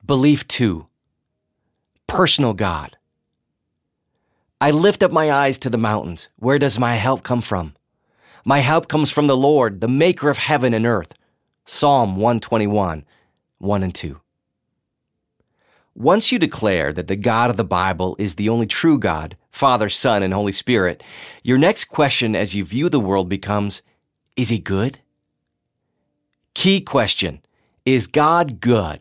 Belief 2. Personal God. I lift up my eyes to the mountains. Where does my help come from? My help comes from the Lord, the maker of heaven and earth. Psalm 121, 1 and 2. Once you declare that the God of the Bible is the only true God, Father, Son, and Holy Spirit, your next question as you view the world becomes, is he good? Key question, is God good?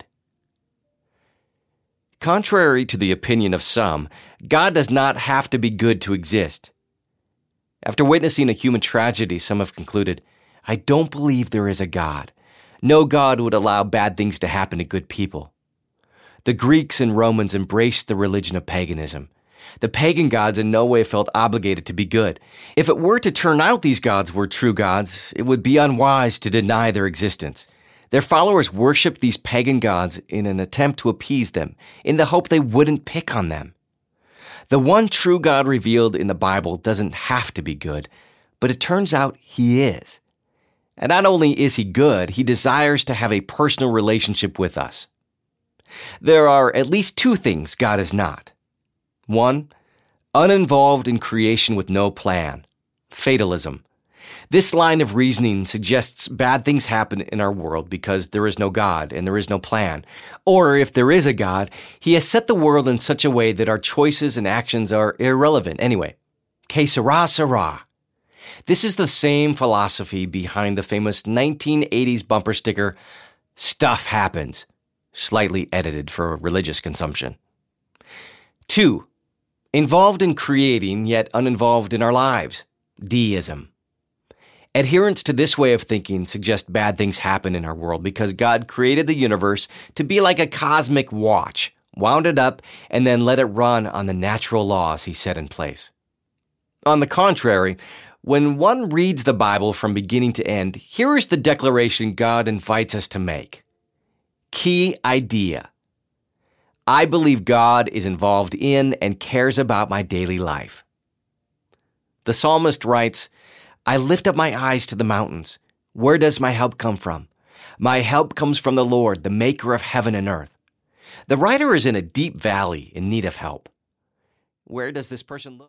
Contrary to the opinion of some, God does not have to be good to exist. After witnessing a human tragedy, some have concluded, I don't believe there is a God. No God would allow bad things to happen to good people. The Greeks and Romans embraced the religion of paganism. The pagan gods in no way felt obligated to be good. If it were to turn out these gods were true gods, it would be unwise to deny their existence. Their followers worshipped these pagan gods in an attempt to appease them, in the hope they wouldn't pick on them. The one true God revealed in the Bible doesn't have to be good, but it turns out he is. And not only is he good, he desires to have a personal relationship with us. There are at least two things God is not. 1, uninvolved in creation with no plan. Fatalism. This line of reasoning suggests bad things happen in our world because there is no God and there is no plan. Or if there is a God, he has set the world in such a way that our choices and actions are irrelevant anyway. Que sera, sera. This is the same philosophy behind the famous 1980s bumper sticker, Stuff Happens, slightly edited for religious consumption. 2, involved in creating yet uninvolved in our lives. Deism. Adherence to this way of thinking suggests bad things happen in our world because God created the universe to be like a cosmic watch, wound it up, and then let it run on the natural laws he set in place. On the contrary, when one reads the Bible from beginning to end, here is the declaration God invites us to make. Key idea. I believe God is involved in and cares about my daily life. The psalmist writes, I lift up my eyes to the mountains. Where does my help come from? My help comes from the Lord, the maker of heaven and earth. The writer is in a deep valley in need of help. Where does this person look?